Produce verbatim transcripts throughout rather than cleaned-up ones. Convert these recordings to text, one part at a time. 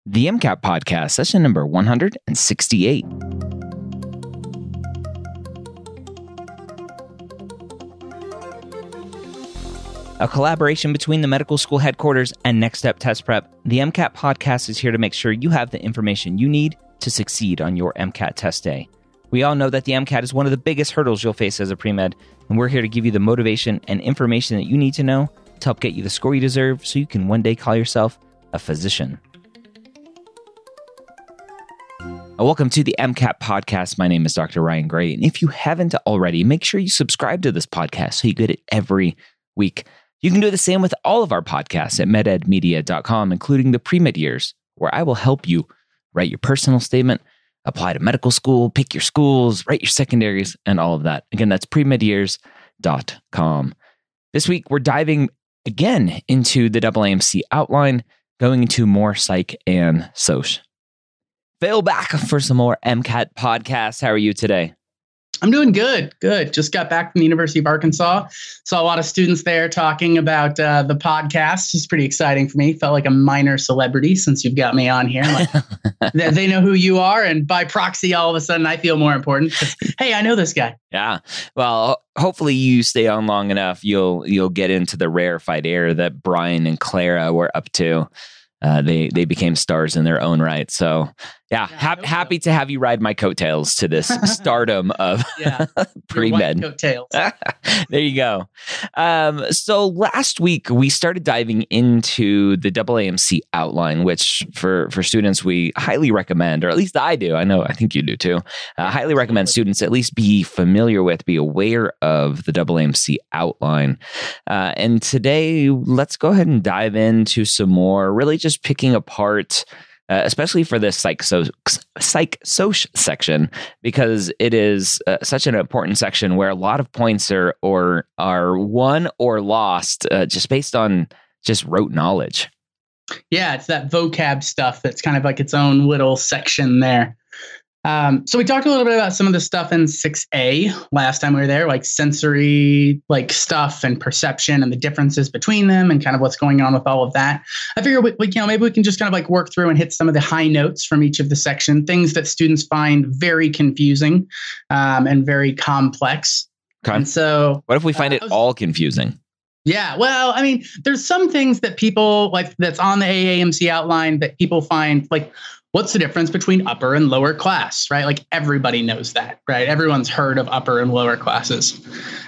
The MCAT Podcast, session number one hundred sixty-eight. A collaboration between the medical school headquarters and Next Step Test Prep, the MCAT Podcast is here to make sure you have the information you need to succeed on your MCAT test day. We all know that the MCAT is one of the biggest hurdles you'll face as a pre-med, and we're here to give you the motivation and information that you need to know to help get you the score you deserve so you can one day call yourself a physician. Welcome to the MCAT Podcast. My name is Doctor Ryan Gray, and if you haven't already, make sure you subscribe to this podcast so you get it every week. You can do the same with all of our podcasts at med ed media dot com, including the pre-med years, where I will help you write your personal statement, apply to medical school, pick your schools, write your secondaries, and all of that. Again, that's pre med years dot com. This week, we're diving again into the A A M C outline, going into more psych and soc. Phil back for some more MCAT podcasts. How are you today? I'm doing good. Good. Just got back from the University of Arkansas. Saw a lot of students there talking about uh, the podcast. It's pretty exciting for me. Felt like a minor celebrity since you've got me on here. Like, they, they know who you are. And by proxy, all of a sudden, I feel more important. Hey, I know this guy. Yeah. Well, hopefully you stay on long enough. You'll you'll get into the rarefied air that Brian and Clara were up to. Uh, they they became stars in their own right. So yeah, yeah ha- happy so. to have you ride my coattails to this stardom of yeah, pre-med. Coattails. There you go. Um, so last week we started diving into the A A M C outline, which for for students we highly recommend, or at least I do. I know I think you do too. Uh, highly recommend students at least be familiar with, be aware of the A A M C outline. Uh, and today let's go ahead and dive into some more, really just picking apart. Uh, especially for this psych so psych soc section, because it is uh, such an important section where a lot of points are or are won or lost uh, just based on just rote knowledge. Yeah, it's that vocab stuff that's kind of like its own little section there. Um, so we talked a little bit about some of the stuff in six A last time we were there, like sensory like stuff and perception and the differences between them and kind of what's going on with all of that. I figure we, we you know maybe we can just kind of like work through and hit some of the high notes from each of the section, things that students find very confusing um, and very complex. Okay. And so what if we find uh, it all confusing? Yeah, well, I mean, there's some things that people like that's on the A A M C outline that people find like, what's the difference between upper and lower class, right? Like everybody knows that, right? Everyone's heard of upper and lower classes.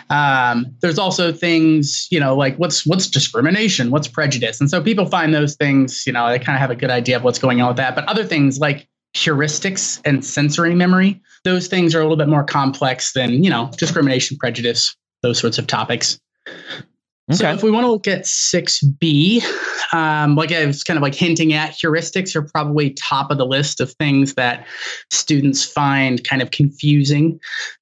Um, there's also things, you know, like what's what's discrimination, what's prejudice. And so people find those things, you know, they kind of have a good idea of what's going on with that. But other things like heuristics and sensory memory, those things are a little bit more complex than, you know, discrimination, prejudice, those sorts of topics. Okay. So if we want to look at six B, um, like I was kind of like hinting at, heuristics are probably top of the list of things that students find kind of confusing.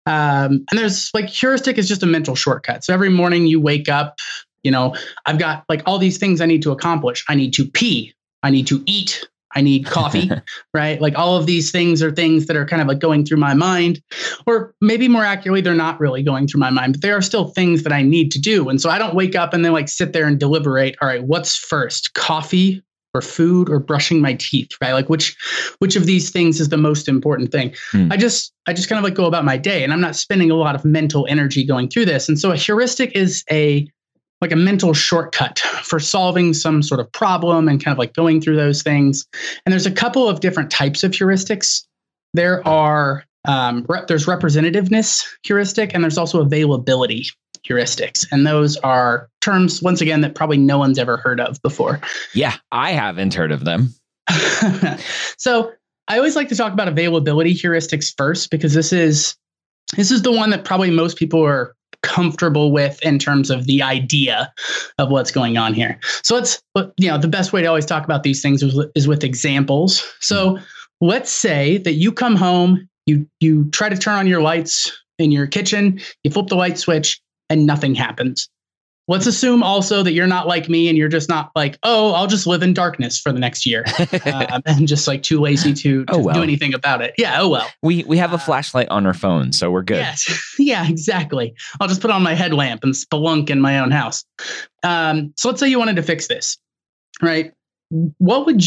Um, and there's like heuristic is just a mental shortcut. So every morning you wake up, you know, I've got like all these things I need to accomplish. I need to pee. I need to eat. I need coffee, right? Like all of these things are things that are kind of like going through my mind, or maybe more accurately, they're not really going through my mind, but they are still things that I need to do. And so I don't wake up and then like sit there and deliberate. All right, what's first, coffee or food or brushing my teeth, right? Like which, which of these things is the most important thing? Hmm. I just, I just kind of like go about my day and I'm not spending a lot of mental energy going through this. And so a heuristic is a like a mental shortcut for solving some sort of problem and kind of like going through those things. And there's a couple of different types of heuristics. There are, um, re- there's representativeness heuristic, and there's also availability heuristics. And those are terms, once again, that probably no one's ever heard of before. Yeah, I haven't heard of them. So I always like to talk about availability heuristics first, because this is, this is the one that probably most people are comfortable with in terms of the idea of what's going on here. So let's, you know, the best way to always talk about these things is, is with examples. So let's say that you come home, you you try to turn on your lights in your kitchen, you flip the light switch and nothing happens. Let's assume also that you're not like me and you're just not like, oh, I'll just live in darkness for the next year um, and just like too lazy to, to oh, well. do anything about it. Yeah. Oh, well. We we have a uh, flashlight on our phone, so we're good. Yes. Yeah, exactly. I'll just put on my headlamp and spelunk in my own house. Um, so let's say you wanted to fix this, right? What would you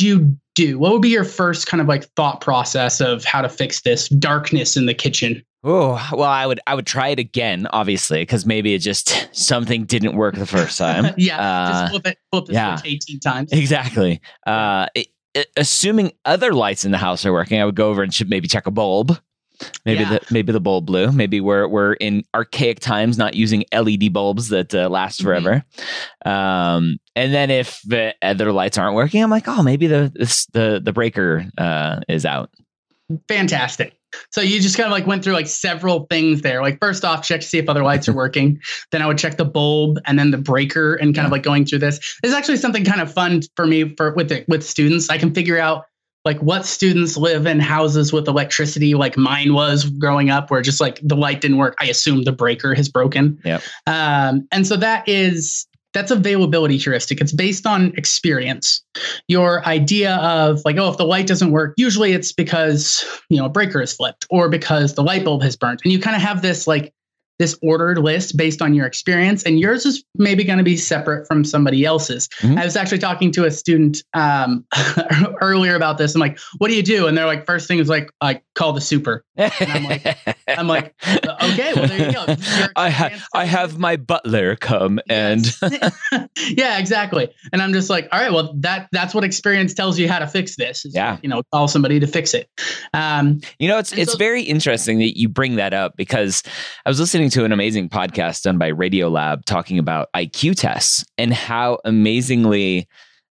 do? What would be your first kind of like thought process of how to fix this darkness in the kitchen? Oh, well, I would I would try it again, obviously, because maybe it just something didn't work the first time. yeah, uh, just flip it, flip the yeah. switch eighteen times. Exactly. Uh, it, it, assuming other lights in the house are working, I would go over and should maybe check a bulb. Maybe Yeah. the maybe the bulb blew. Maybe we're we're in archaic times, not using L E D bulbs that uh, last forever. Mm-hmm. Um, and then if the other lights aren't working, I'm like, oh, maybe the this, the the breaker uh, is out. Fantastic. So you just kind of like went through like several things there. Like first off, check to see if other lights are working. Then I would check the bulb and then the breaker and kind yeah. of like going through this. This is actually something kind of fun for me for with it with students. I can figure out like what students live in houses with electricity, like mine was growing up, where just like the light didn't work. I assume the breaker has broken. Yep. Um, and so that is that's availability heuristic. It's based on experience. Your idea of like, oh, if the light doesn't work, usually it's because, you know, a breaker is flipped or because the light bulb has burnt. And you kind of have this like this ordered list based on your experience, and yours is maybe going to be separate from somebody else's. Mm-hmm. I was actually talking to a student um, earlier about this. I'm like, what do you do? And they're like, first thing is like, I call the super. And I'm like, I'm like, okay, well, there you go. I, ha- I have my butler come yes. and yeah, exactly. And I'm just like, all right, well, that that's what experience tells you how to fix this. Is, yeah. You know, call somebody to fix it. Um, you know, it's it's so- very interesting that you bring that up, because I was listening to an amazing podcast done by Radiolab talking about I Q tests and how amazingly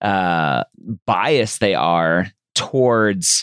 uh, biased they are towards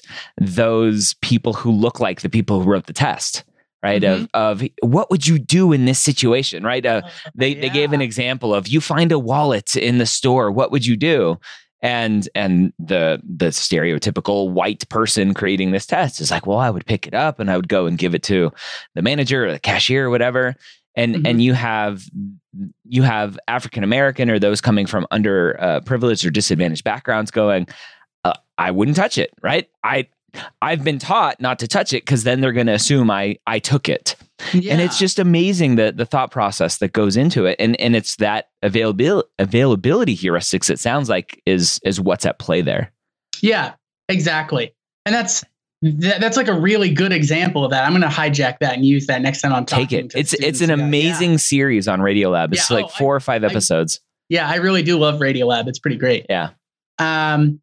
those people who look like the people who wrote the test. Right. Mm-hmm. Of, of what would you do in this situation? Right. Uh, they, yeah. they gave an example of you find a wallet in the store. What would you do? And and the the stereotypical white person creating this test is like, well, I would pick it up and I would go and give it to the manager or the cashier or whatever. And mm-hmm. and you have you have African American or those coming from under uh, privileged or disadvantaged backgrounds going, uh, I wouldn't touch it. Right. I I've been taught not to touch it because then they're going to assume I I took it. Yeah. And it's just amazing the the thought process that goes into it. And and it's that availability availability heuristics, it sounds like, is is what's at play there. Yeah, exactly. And that's that, that's like a really good example of that. I'm going to hijack that and use that next time I'm talking. Take it. To it's it's an amazing yeah. series on Radiolab. It's yeah. like oh, four I, or five episodes. I, yeah, I really do love Radiolab. It's pretty great. Yeah. Um.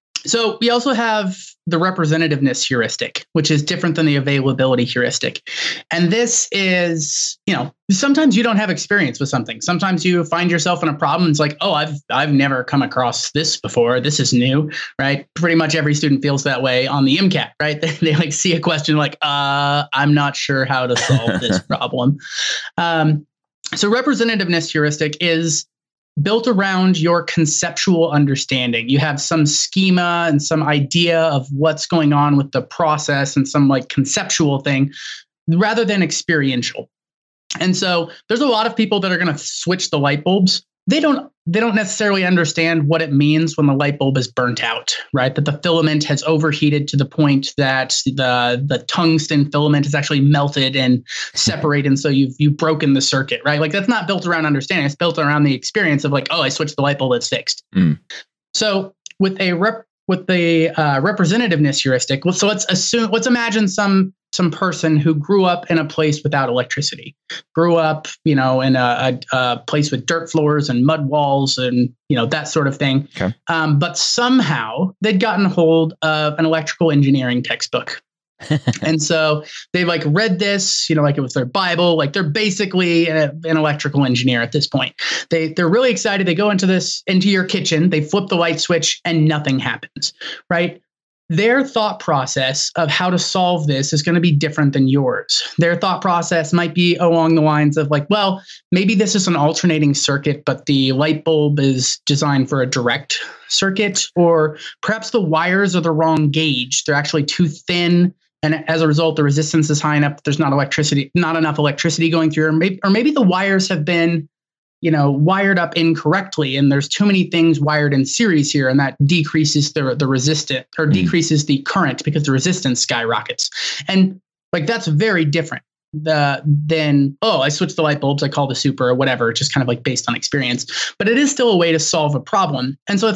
So we also have the representativeness heuristic, which is different than the availability heuristic. And this is, you know, sometimes you don't have experience with something. Sometimes you find yourself in a problem. It's like, oh, I've I've never come across this before. This is new, right? Pretty much every student feels that way on the MCAT, right? They, they like see a question like, uh, I'm not sure how to solve this problem. Um, so representativeness heuristic is built around your conceptual understanding. You have some schema and some idea of what's going on with the process and some like conceptual thing rather than experiential. And so there's a lot of people that are going to switch the light bulbs. They don't they don't necessarily understand what it means when the light bulb is burnt out, right? That the filament has overheated to the point that the the tungsten filament is actually melted and separated, and so you've you've broken the circuit, right? Like that's not built around understanding. It's built around the experience of like, oh, I switched the light bulb, it's fixed. Mm. So with a rep with the uh, representativeness heuristic, so let's assume let's imagine some some person who grew up in a place without electricity, grew up, you know, in a, a, a place with dirt floors and mud walls and, you know, that sort of thing. Okay. Um, but somehow they'd gotten hold of an electrical engineering textbook. And so they like read this, you know, like it was their Bible, like they're basically a, an electrical engineer at this point. They, they're really excited. They go into this, into your kitchen, they flip the light switch and nothing happens, right? Their thought process of how to solve this is going to be different than yours. Their thought process might be along the lines of like, well, maybe this is an alternating circuit, but the light bulb is designed for a direct circuit, or perhaps the wires are the wrong gauge. They're actually too thin. And as a result, the resistance is high enough. There's not electricity, not enough electricity going through, or maybe, or maybe the wires have been, you know, wired up incorrectly, and there's too many things wired in series here, and that decreases the the resistance or decreases the current because the resistance skyrockets. And like that's very different the than, oh, I switched the light bulbs, I call the super or whatever, just kind of like based on experience. But it is still a way to solve a problem. And so it's not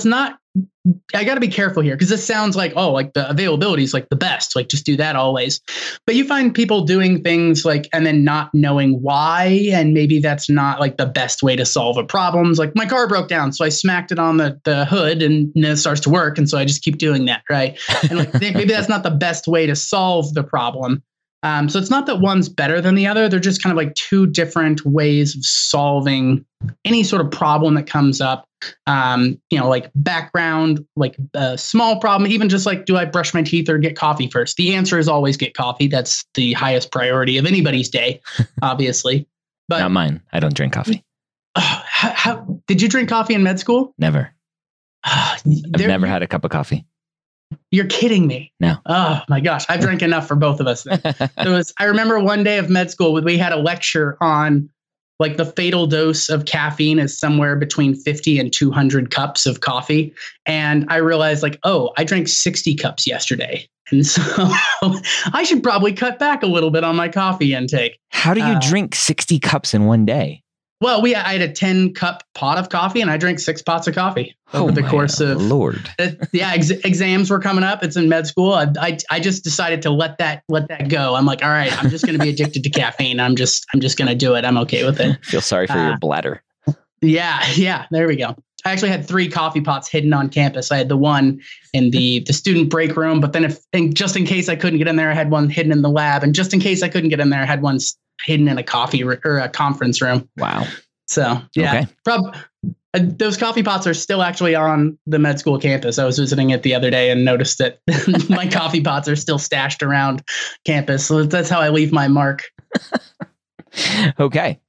I got to be careful here because this sounds like, oh, like the availability is like the best, like just do that always. But you find people doing things like, and then not knowing why. And maybe that's not like the best way to solve a problem. It's like my car broke down, so I smacked it on the, the hood and then it starts to work. And so I just keep doing that. Right. And like, maybe that's not the best way to solve the problem. Um, so it's not that one's better than the other. They're just kind of like two different ways of solving any sort of problem that comes up. Um, you know, like background, like a small problem, even just like, do I brush my teeth or get coffee first? The answer is always get coffee. That's the highest priority of anybody's day, obviously. But not mine. I don't drink coffee. Uh, how, how, did you drink coffee in med school? Never. Uh, I've never had a cup of coffee. You're kidding me. No. Oh my gosh. I've drank enough for both of us. Then. It was, I remember one day of med school, we had a lecture on like the fatal dose of caffeine is somewhere between fifty and two hundred cups of coffee. And I realized like, oh, I drank sixty cups yesterday. And so I should probably cut back a little bit on my coffee intake. How do you uh, drink sixty cups in one day? Well, we I had a ten cup pot of coffee and I drank six pots of coffee over oh the course of Lord. Uh, yeah, ex- exams were coming up. It's in med school. I, I I just decided to let that let that go. I'm like, all right, I'm just going to be addicted to caffeine. I'm just I'm just going to do it. I'm okay with it. Feel sorry for uh, your bladder. Yeah, yeah. There we go. I actually had three coffee pots hidden on campus. I had the one in the the student break room, but then if and just in case I couldn't get in there, I had one hidden in the lab, and just in case I couldn't get in there, I had one hidden in a coffee r- or a conference room. Wow. So yeah, okay. prob- uh, those coffee pots are still actually on the med school campus. I was visiting it the other day and noticed that my coffee pots are still stashed around campus. So that's how I leave my mark. Okay.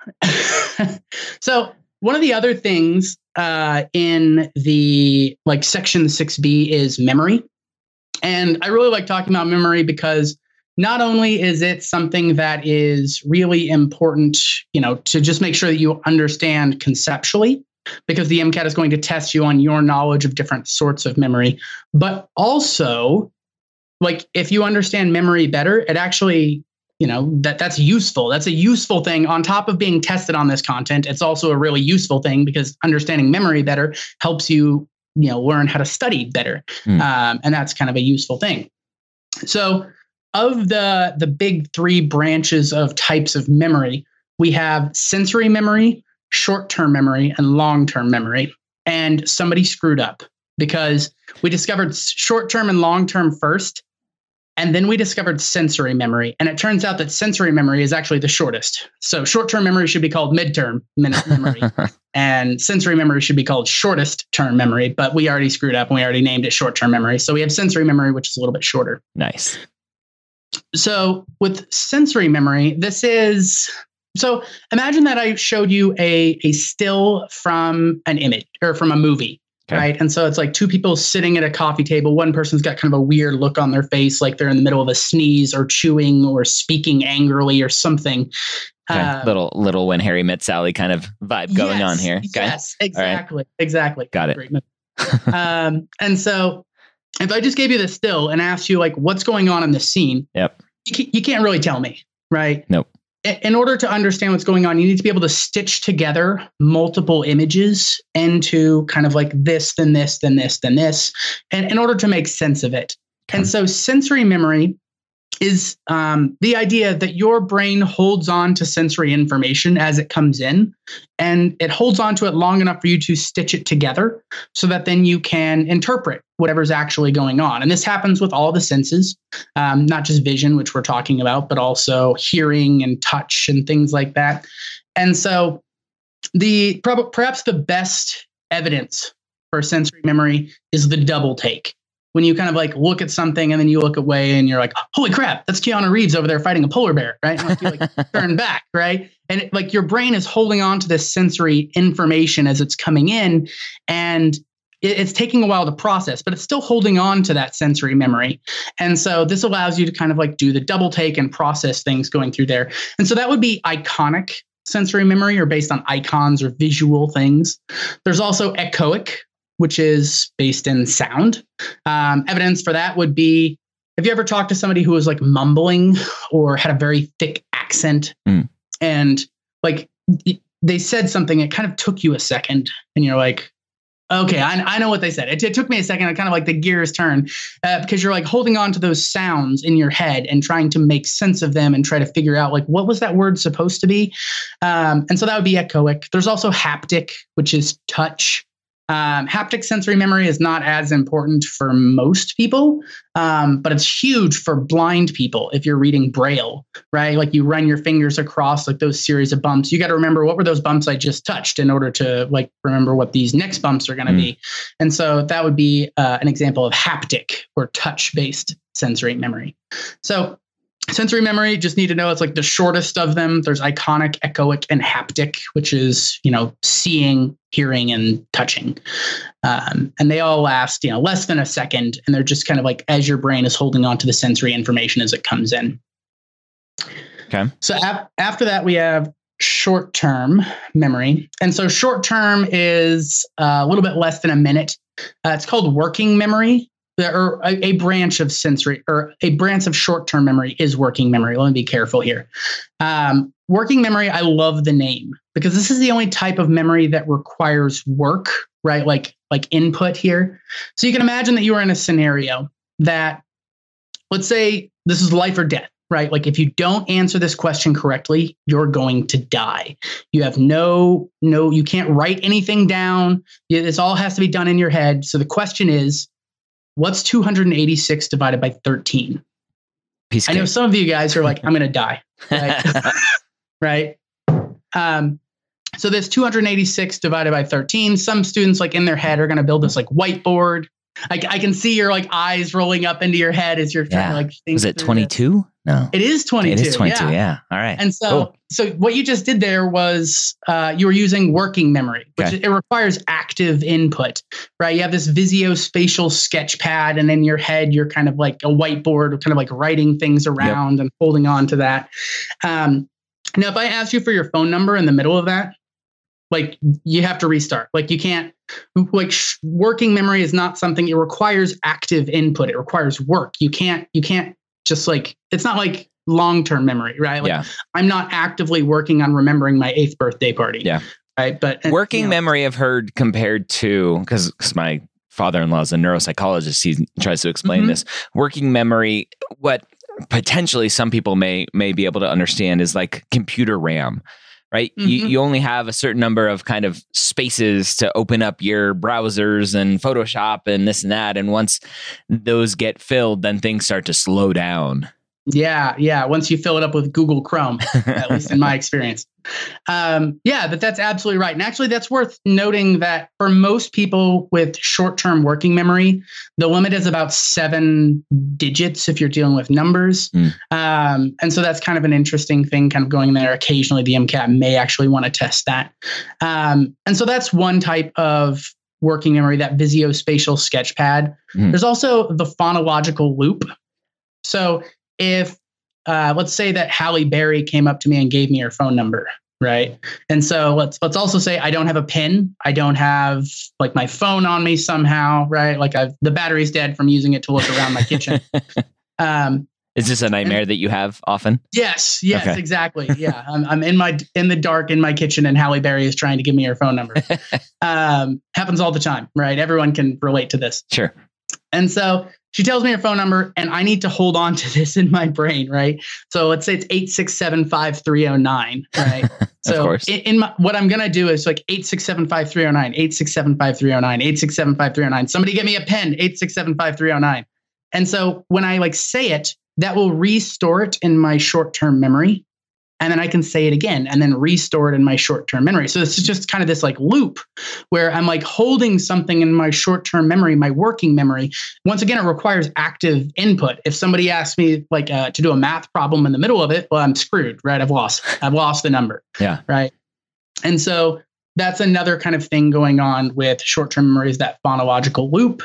So one of the other things uh, in the like section six B is memory. And I really like talking about memory because not only is it something that is really important, you know, to just make sure that you understand conceptually, because the MCAT is going to test you on your knowledge of different sorts of memory, but also like if you understand memory better, it actually, you know, that that's useful. That's a useful thing on top of being tested on this content. It's also a really useful thing because understanding memory better helps you, you know, learn how to study better. Mm. Um, and that's kind of a useful thing. So of the, the big three branches of types of memory, we have sensory memory, short-term memory, and long-term memory. And somebody screwed up because we discovered short-term and long-term first, and then we discovered sensory memory. And it turns out that sensory memory is actually the shortest. So short-term memory should be called midterm memory, and sensory memory should be called shortest term memory. But we already screwed up and we already named it short-term memory. So we have sensory memory, which is a little bit shorter. Nice. So with sensory memory, this is, so imagine that I showed you a, a still from an image or from a movie, okay. Right? And so it's like two people sitting at a coffee table. One person's got kind of a weird look on their face, like they're in the middle of a sneeze or chewing or speaking angrily or something. Okay. Uh, little, little When Harry Met Sally kind of vibe going yes, on here. Okay. Yes, exactly. Right. Exactly. Got it. Great movie. um, and so if I just gave you the still and asked you like, what's going on in the scene? Yep. You, you can't really tell me, right? Nope. In order to understand what's going on, you need to be able to stitch together multiple images into kind of like this, then this, then this, then this, and in order to make sense of it. Okay. And so sensory memory is um, the idea that your brain holds on to sensory information as it comes in, and it holds on to it long enough for you to stitch it together so that then you can interpret whatever's actually going on. And this happens with all the senses, um, not just vision, which we're talking about, but also hearing and touch and things like that. And so the perhaps the best evidence for sensory memory is the double take. When you kind of like look at something and then you look away and you're like, holy crap, that's Keanu Reeves over there fighting a polar bear, right? And like you like turn back, right? And it, like your brain is holding on to this sensory information as it's coming in, and it, it's taking a while to process, but it's still holding on to that sensory memory. And so this allows you to kind of like do the double take and process things going through there. And so that would be iconic sensory memory, or based on icons or visual things. There's also echoic, which is based in sound. Um, evidence for that would be, have you ever talked to somebody who was like mumbling or had a very thick accent mm. and like they said something, it kind of took you a second and you're like, Okay, I, I know what they said. It, it took me a second. I kind of like the gears turn uh, because you're like holding on to those sounds in your head and trying to make sense of them and try to figure out like what was that word supposed to be. Um, and so that would be echoic. There's also haptic, which is touch. Um, haptic sensory memory is not as important for most people, um, but it's huge for blind people. If you're reading Braille, right? Like you run your fingers across like those series of bumps. You got to remember what were those bumps I just touched in order to like remember what these next bumps are going to mm. be. And so that would be uh, an example of haptic or touch-based sensory memory. So sensory memory, just need to know it's like the shortest of them. There's iconic, echoic, and haptic, which is, you know, seeing, hearing, and touching. Um, and they all last, you know, less than a second. And they're just kind of like as your brain is holding on to the sensory information as it comes in. Okay. So ap- after that, we have short-term memory. And so short-term is uh, a little bit less than a minute. Uh, it's called working memory. Or a, a branch of sensory or a branch of short-term memory is working memory. Let me be careful here. Um, working memory, I love the name because this is the only type of memory that requires work, right? Like, like input here. So you can imagine that you are in a scenario that, let's say this is life or death, right? Like if you don't answer this question correctly, you're going to die. You have no, no, you can't write anything down. This all has to be done in your head. So the question is, what's two hundred eighty-six divided by thirteen? Piece I know some of you guys are like, I'm going to die. Right. right? Um, so this two hundred eighty-six divided by thirteen, some students like in their head are going to build this like whiteboard. I, I can see your like eyes rolling up into your head as you're trying yeah. to like think. Is it twenty-two? No. It is twenty-two. It is twenty-two. Yeah. yeah. All right. And so, cool. so what you just did there was uh, you were using working memory, which okay. it requires active input, right? You have this visuospatial sketch pad, and in your head, you're kind of like a whiteboard, kind of like writing things around yep. and holding on to that. Um, now, if I ask you for your phone number in the middle of that, like you have to restart. Like you can't, like sh- working memory is not something, it requires active input. It requires work. You can't, you can't just like, it's not like long-term memory, right? Like yeah. I'm not actively working on remembering my eighth birthday party. Yeah. Right. But working you know, memory I've heard compared to, because my father-in-law is a neuropsychologist, he tries to explain mm-hmm. this. Working memory, what potentially some people may may be able to understand is like computer RAM. Right. Mm-hmm. You, you only have a certain number of kind of spaces to open up your browsers and Photoshop and this and that. And once those get filled, then things start to slow down. Yeah. Yeah. Once you fill it up with Google Chrome, at least in my experience. Um, yeah, but that's absolutely right. And actually, that's worth noting that for most people with short-term working memory, the limit is about seven digits if you're dealing with numbers. Mm. Um, and so that's kind of an interesting thing kind of going there. Occasionally, the MCAT may actually want to test that. Um, and so that's one type of working memory, that visuospatial sketchpad. Mm. There's also the phonological loop. So if Uh, let's say that Halle Berry came up to me and gave me her phone number, right? And so let's let's also say I don't have a PIN. I don't have like my phone on me somehow, right? Like I've the battery's dead from using it to look around my kitchen. Um, Is this a nightmare and, that you have often? Yes, yes, okay. exactly. Yeah, I'm I'm in my in the dark in my kitchen, and Halle Berry is trying to give me her phone number. um, happens all the time, right? Everyone can relate to this. Sure. And so she tells me her phone number, and I need to hold on to this in my brain, right? So let's say it's eight six seven five three zero nine, right? So of course. in, in my, what I'm going to do is like eight six seven five three zero nine, eight six seven five three zero nine, eight six seven five three zero nine. Somebody get me a pen, eight six seven five three zero nine. And so when I like say it, that will restore it in my short-term memory. And then I can say it again and then restore it in my short-term memory. So this is just kind of this like loop where I'm like holding something in my short-term memory, my working memory. Once again, it requires active input. If somebody asks me like uh, to do a math problem in the middle of it, well, I'm screwed, right? I've lost, I've lost the number. Yeah. Right. And so that's another kind of thing going on with short-term memory is that phonological loop.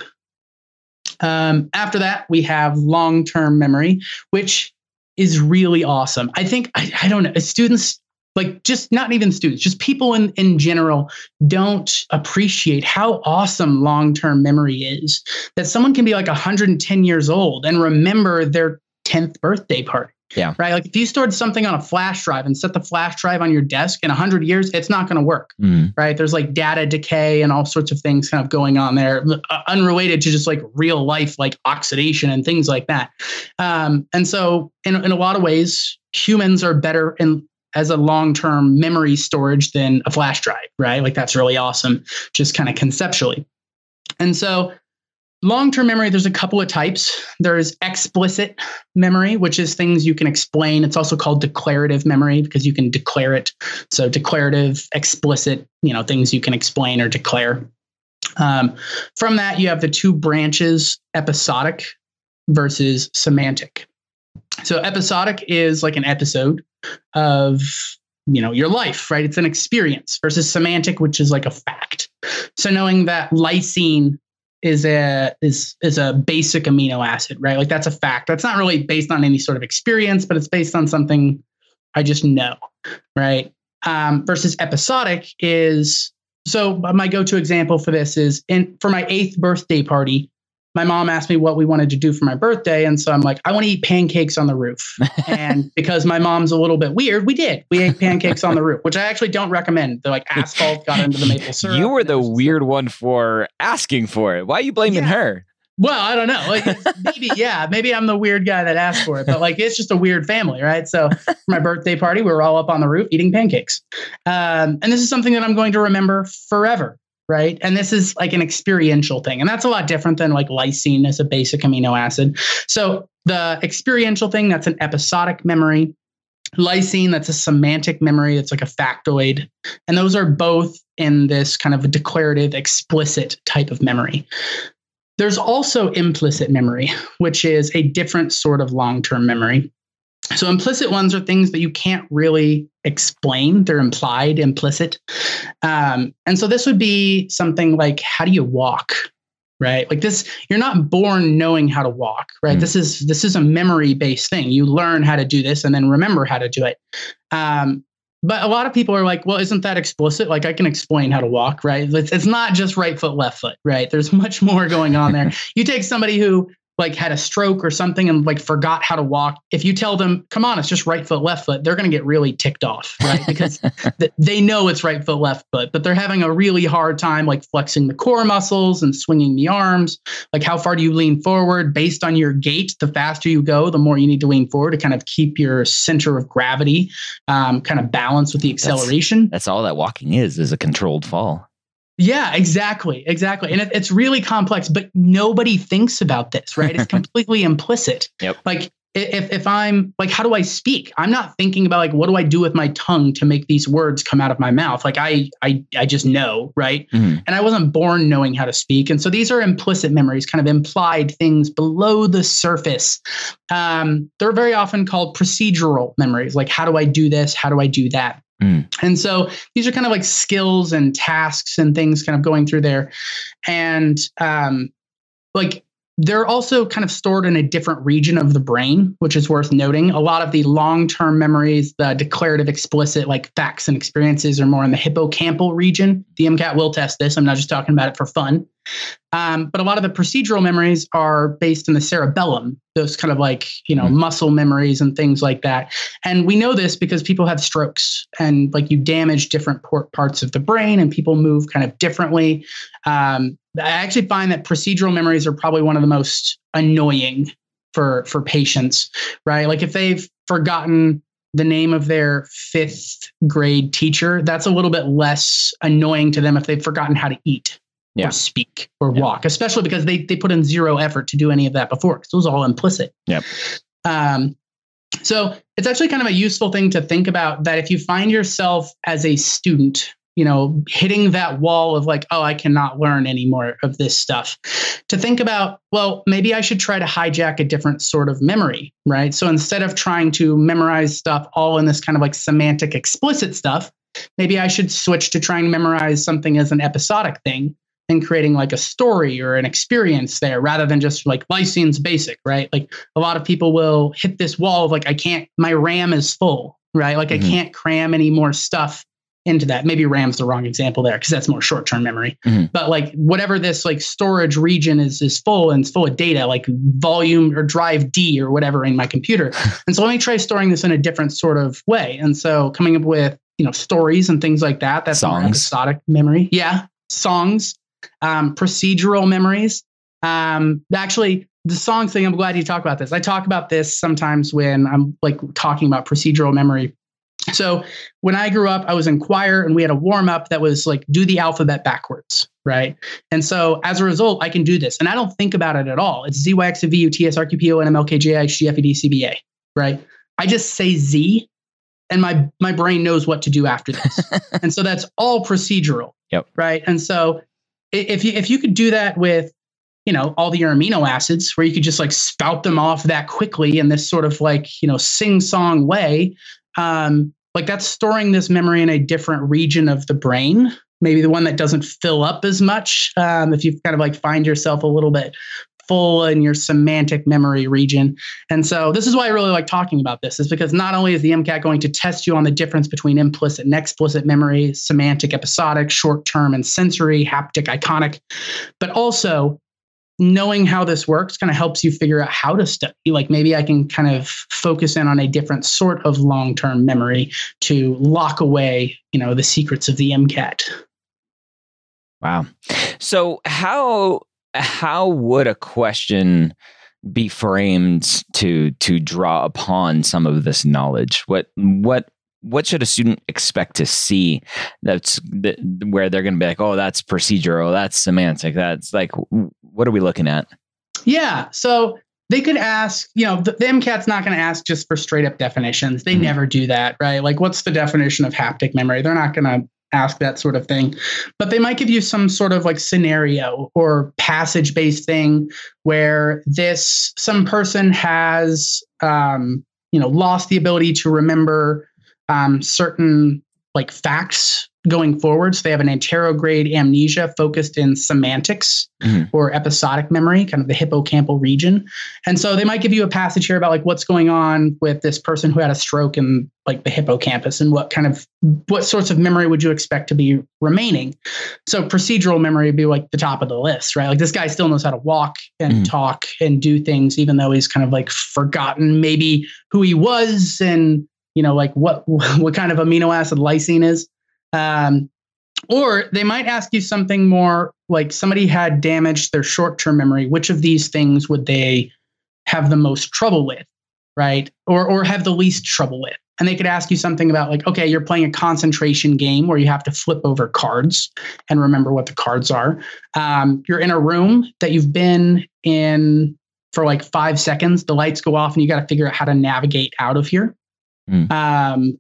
Um, after that, we have long-term memory, which is really awesome. I think, I, I don't know, students, like just not even students, just people in, in general don't appreciate how awesome long-term memory is. That someone can be like one hundred ten years old and remember their tenth birthday party. Yeah. Right. Like if you stored something on a flash drive and set the flash drive on your desk in a hundred years, it's not going to work. Mm. Right. There's like data decay and all sorts of things kind of going on there, uh, unrelated to just like real life, like oxidation and things like that. Um, and so in, in a lot of ways, humans are better in as a long-term memory storage than a flash drive. Right. Like that's really awesome, just kind of conceptually. And so long-term memory, there's a couple of types. There's explicit memory, which is things you can explain. It's also called declarative memory because you can declare it. So declarative, explicit, you know, things you can explain or declare. Um, from that, you have the two branches, episodic versus semantic. So episodic is like an episode of, you know, your life, right? It's an experience versus semantic, which is like a fact. So knowing that lysine is a is is a basic amino acid, right? Like that's a fact. That's not really based on any sort of experience, but it's based on something I just know, right? Um, versus episodic is, so my go-to example for this is in for my eighth birthday party, my mom asked me what we wanted to do for my birthday. And so I'm like, I want to eat pancakes on the roof. And because my mom's a little bit weird, we did. We ate pancakes on the roof, which I actually don't recommend. They're like asphalt got into the maple syrup. You were the weird one for asking for it. Why are you blaming yeah. her? Well, I don't know. Like maybe, yeah, maybe I'm the weird guy that asked for it, but like it's just a weird family, right? So for my birthday party, we were all up on the roof eating pancakes. Um, and this is something that I'm going to remember forever. Right. And this is like an experiential thing. And that's a lot different than like lysine as a basic amino acid. So the experiential thing, that's an episodic memory. Lysine, that's a semantic memory. It's like a factoid. And those are both in this kind of a declarative, explicit type of memory. There's also implicit memory, which is a different sort of long-term memory. So implicit ones are things that you can't really explain. They're implied, implicit. Um, and so this would be something like, how do you walk? Right? Like this, you're not born knowing how to walk, right? Mm. This is this is a memory-based thing. You learn how to do this and then remember how to do it. Um, but a lot of people are like, well, isn't that explicit? Like I can explain how to walk, right? It's, it's not just right foot, left foot, right? There's much more going on there. You take somebody who like had a stroke or something and like forgot how to walk. If you tell them, come on, it's just right foot, left foot, they're going to get really ticked off, right? Because th- they know it's right foot, left foot, but they're having a really hard time like flexing the core muscles and swinging the arms. Like how far do you lean forward based on your gait? The faster you go, the more you need to lean forward to kind of keep your center of gravity um, kind of balanced with the acceleration. That's, that's all that walking is, is a controlled fall. Yeah, exactly. Exactly. And it, it's really complex, but nobody thinks about this, right? It's completely implicit. Yep. Like if, if I'm like, how do I speak? I'm not thinking about like, what do I do with my tongue to make these words come out of my mouth? Like I, I, I just know, right? Mm-hmm. And I wasn't born knowing how to speak. And so these are implicit memories, kind of implied things below the surface. Um, they're very often called procedural memories. Like, how do I do this? How do I do that? And so these are kind of like skills and tasks and things kind of going through there. And um, like they're also kind of stored in a different region of the brain, which is worth noting. A lot of the long-term memories, the declarative, explicit, like facts and experiences are more in the hippocampal region. The MCAT will test this. I'm not just talking about it for fun. Um, but a lot of the procedural memories are based in the cerebellum, those kind of like, you know, mm-hmm. muscle memories and things like that. And we know this because people have strokes and like you damage different port parts of the brain and people move kind of differently. Um, I actually find that procedural memories are probably one of the most annoying for, for patients, right? Like if they've forgotten the name of their fifth grade teacher, that's a little bit less annoying to them if they've forgotten how to eat. Yeah. Or speak or yeah. walk, especially because they they put in zero effort to do any of that before. Because it was all implicit. Yep. Um, so it's actually kind of a useful thing to think about that if you find yourself as a student, you know, hitting that wall of like, oh, I cannot learn any more of this stuff, to think about, well, maybe I should try to hijack a different sort of memory, right? So instead of trying to memorize stuff all in this kind of like semantic explicit stuff, maybe I should switch to trying to memorize something as an episodic thing. And creating like a story or an experience there rather than just like lysine's basic, right? Like a lot of people will hit this wall of like, I can't, my RAM is full, right? Like mm-hmm. I can't cram any more stuff into that. Maybe RAM's the wrong example there because that's more short-term memory. Mhm. But like whatever this like storage region is is full and it's full of data, like volume or drive D or whatever in my computer. And so let me try storing this in a different sort of way. And so coming up with, you know, stories and things like that. That's more Songs. episodic memory. Yeah. Songs, um, procedural memories. Um, actually, the songs thing, I'm glad you talk about this. I talk about this sometimes when I'm like talking about procedural memory. So when I grew up, I was in choir and we had a warm up that was like, do the alphabet backwards. Right. And so as a result, I can do this and I don't think about it at all. It's Z, Y, X, V, U, T, S, R, Q, P, O, N, M, L, K, J, I, H, G, F, E, D, C, B, A. Right. I just say Z and my, my brain knows what to do after this. And so that's all procedural. Yep. Right. And so if you, if you could do that with, you know, all the your amino acids where you could just like spout them off that quickly in this sort of like, you know, sing song way, um, like that's storing this memory in a different region of the brain, maybe the one that doesn't fill up as much. Um, if you kind of like find yourself a little bit full in your semantic memory region. And so this is why I really like talking about this, is because not only is the MCAT going to test you on the difference between implicit and explicit memory, semantic, episodic, short-term, and sensory, haptic, iconic, but also knowing how this works kind of helps you figure out how to study. Like maybe I can kind of focus in on a different sort of long-term memory to lock away, you know, the secrets of the MCAT. Wow. So how how would a question be framed to to draw upon some of this knowledge? What what what should a student expect to see that's that, where they're going to be like, oh, that's procedural, that's semantic, that's like, what are we looking at? Yeah. So they could ask, you know, the, the MCAT's not going to ask just for straight up definitions. They mm-hmm. never do that, right? Like, what's the definition of haptic memory? They're not going to ask that sort of thing, but they might give you some sort of like scenario or passage based thing where this, some person has, um, you know, lost the ability to remember um, certain like facts going forward. So they have an anterograde amnesia focused in semantics mm-hmm. or episodic memory, kind of the hippocampal region. And so they might give you a passage here about like what's going on with this person who had a stroke in like the hippocampus and what kind of, what sorts of memory would you expect to be remaining? So procedural memory would be like the top of the list, right? Like this guy still knows how to walk and mm-hmm. talk and do things, even though he's kind of like forgotten maybe who he was and, you know, like what, what kind of amino acid lysine is. Um, or they might ask you something more like somebody had damaged their short-term memory. Which of these things would they have the most trouble with, right? Or or have the least trouble with? And they could ask you something about like, okay, you're playing a concentration game where you have to flip over cards and remember what the cards are. Um, you're in a room that you've been in for like five seconds. The lights go off and you got to figure out how to navigate out of here. Mm. Um,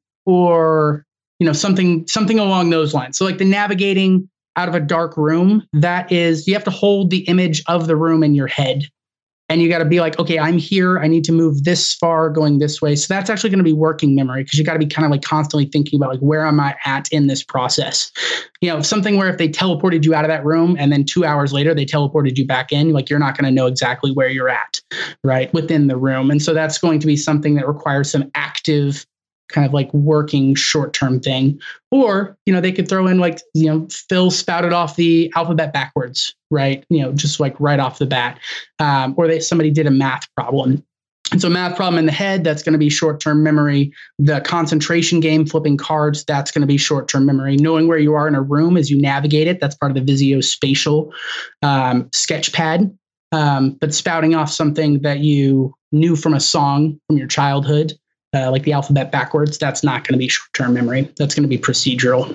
or you know, something, something along those lines. So like the navigating out of a dark room, that is, you have to hold the image of the room in your head. And you got to be like, okay, I'm here. I need to move this far going this way. So that's actually going to be working memory because you got to be kind of like constantly thinking about like, where am I at in this process? You know, something where if they teleported you out of that room and then two hours later, they teleported you back in, like you're not going to know exactly where you're at, right, within the room. And so that's going to be something that requires some active kind of like working short-term thing. Or, you know, they could throw in like, you know, Phil spouted off the alphabet backwards, right? You know, just like right off the bat. Um, or they somebody did a math problem. And so math problem in the head, that's going to be short-term memory. The concentration game, flipping cards, that's going to be short-term memory. Knowing where you are in a room as you navigate it, that's part of the visuospatial um, sketch pad. Um, but spouting off something that you knew from a song from your childhood, Uh, like the alphabet backwards, that's not going to be short-term memory. That's going to be procedural.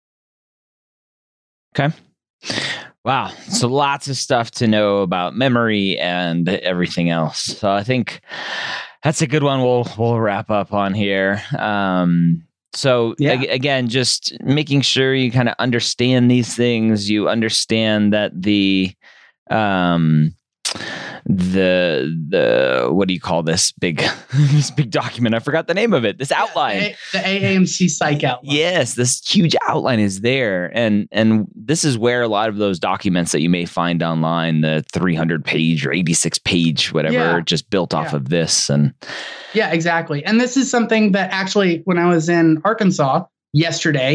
Okay. Wow. So lots of stuff to know about memory and everything else. So I think that's a good one. We'll we'll wrap up on here. Um, so yeah. ag- again, just making sure you kind of understand these things. You understand that the um, the the what do you call this big this big document? I forgot the name of it. This outline, yeah, the, the A A M C Psych outline. Yes, this huge outline is there, and and this is where a lot of those documents that you may find online, the three hundred page or eighty-six page, whatever, yeah. just built off yeah. of this. And yeah, exactly. And this is something that actually, when I was in Arkansas yesterday,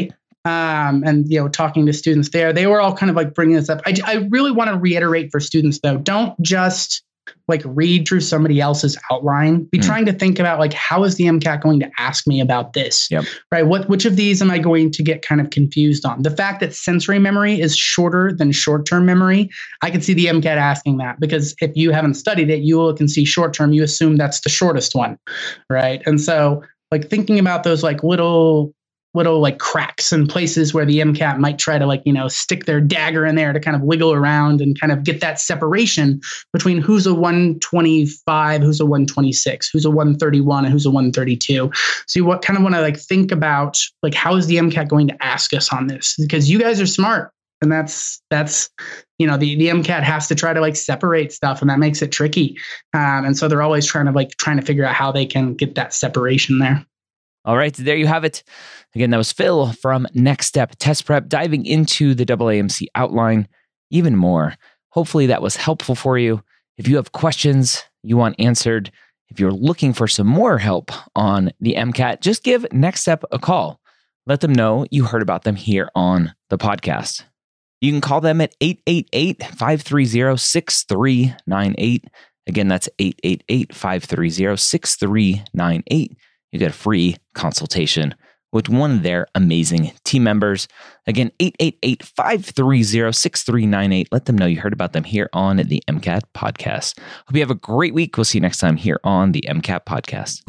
um, and you know, talking to students there, they were all kind of like bringing this up. I, I really want to reiterate for students though, don't just like read through somebody else's outline. Be mm. trying to think about like, how is the MCAT going to ask me about this? Yep. Right? What which of these am I going to get kind of confused on? The fact that sensory memory is shorter than short-term memory, I can see the MCAT asking that, because if you haven't studied it, you look and see short-term, you assume that's the shortest one, right? And so like thinking about those like little little like cracks and places where the MCAT might try to like, you know, stick their dagger in there to kind of wiggle around and kind of get that separation between who's a one twenty-five, who's a one twenty-six, who's a one thirty-one, and who's a one thirty-two. So you what kind of want to like think about like, how is the MCAT going to ask us on this? Because you guys are smart. And that's, that's, you know, the, the MCAT has to try to like separate stuff, and that makes it tricky. Um, and so they're always trying to like, trying to figure out how they can get that separation there. All right, there you have it. Again, that was Phil from Next Step Test Prep, diving into the A A M C outline even more. Hopefully that was helpful for you. If you have questions you want answered, if you're looking for some more help on the MCAT, just give Next Step a call. Let them know you heard about them here on the podcast. You can call them at eight eight eight, five three zero, six three nine eight. Again, that's eight eight eight, five three zero, six three nine eight. You get a free consultation with one of their amazing team members. Again, eight eight eight, five three zero, six three nine eight. Let them know you heard about them here on the MCAT podcast. Hope you have a great week. We'll see you next time here on the MCAT podcast.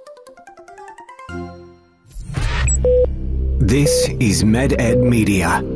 This is MedEd Media.